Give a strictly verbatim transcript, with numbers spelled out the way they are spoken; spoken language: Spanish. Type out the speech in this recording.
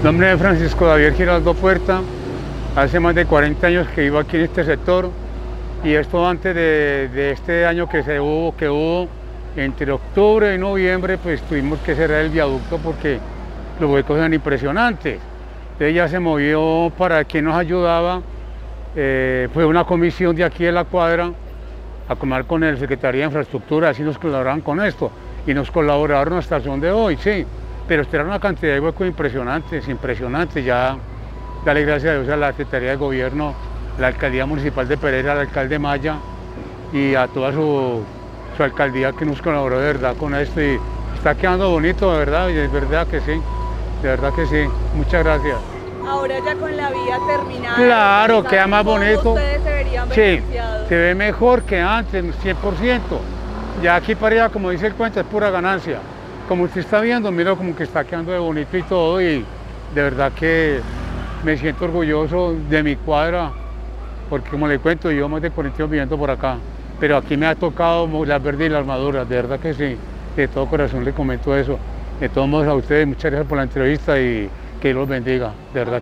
nombre es Francisco David Giraldo Puerta. Hace más de cuarenta años que vivo aquí en este sector y esto antes de, de este año que se hubo, que hubo entre octubre y noviembre, pues tuvimos que cerrar el viaducto porque los huecos eran impresionantes. Entonces ya se movió para quien nos ayudaba, eh, fue una comisión de aquí de la cuadra a comer con el Secretaría de Infraestructura, así nos colaboraron con esto y nos colaboraron hasta el son de hoy, sí, pero esta era una cantidad de huecos impresionantes, impresionantes, ya darle gracias a Dios a la Secretaría de Gobierno, la Alcaldía Municipal de Pereira, al alcalde Maya y a toda su, su alcaldía que nos colaboró de verdad con esto y está quedando bonito, de verdad, y de verdad que sí, de verdad que sí, muchas gracias. Ahora ya con la vía terminada. Claro, queda más bonito. Ustedes se verían Sí, beneficiados. se ve mejor que antes, cien por ciento. Ya aquí para allá, como dice el cuento, es pura ganancia. Como usted está viendo, mira como que está quedando de bonito y todo y de verdad que me siento orgulloso de mi cuadra, porque como le cuento, yo más de cuarenta años viviendo por acá, pero aquí me ha tocado la verde y la armadura, de verdad que sí, de todo corazón le comento eso. De todos modos a ustedes, muchas gracias por la entrevista y que Dios los bendiga, de verdad.